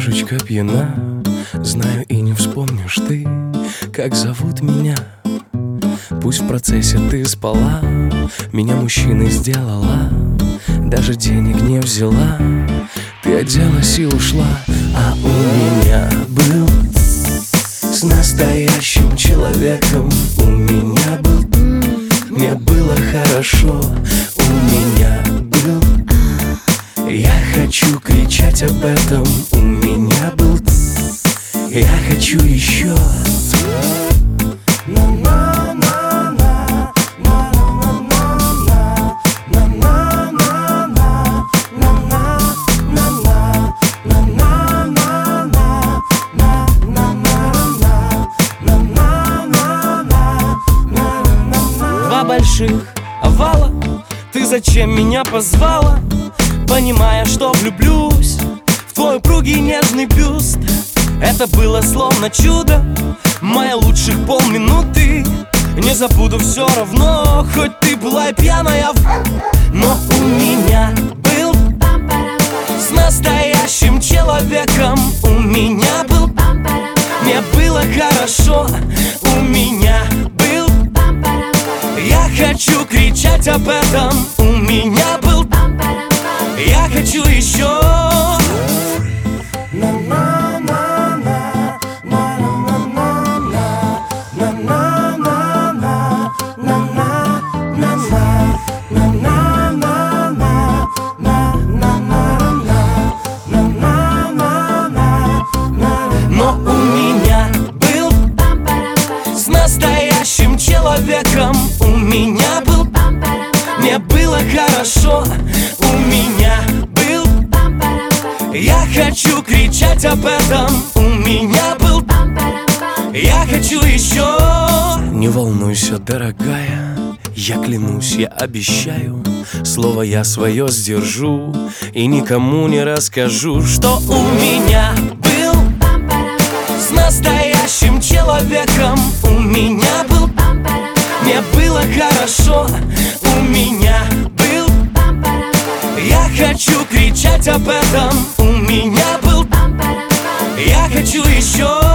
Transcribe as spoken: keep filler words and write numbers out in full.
немножечко пьяна. Знаю, и не вспомнишь ты, как зовут меня. Пусть в процессе ты спала, меня мужчиной сделала, даже денег не взяла. Ты оделась и ушла, а у меня был с настоящим человеком. У меня был, мне было хорошо. У меня был, я хочу кричать об этом. У меня был, я хочу еще. Два больших овала, ты зачем меня позвала? Понимая, что влюблюсь в твой упругий нежный бюст. Это было словно чудо, мои лучших полминуты. Не забуду все равно, хоть ты была и пьяная. Но у меня был с настоящим человеком. У меня был, мне было хорошо. У меня был, я хочу кричать об этом. У меня был, я хочу еще. Но у меня был с настоящим человеком. У меня был, мне было хорошо. У меня был, я хочу кричать об этом. У меня был, я хочу еще. Не волнуйся, дорогая, я клянусь, я обещаю, слово я свое сдержу и никому не расскажу, что У меня был с настоящим человеком. У меня был, мне было хорошо. У меня был, я хочу кричать об этом. У меня был, я хочу еще.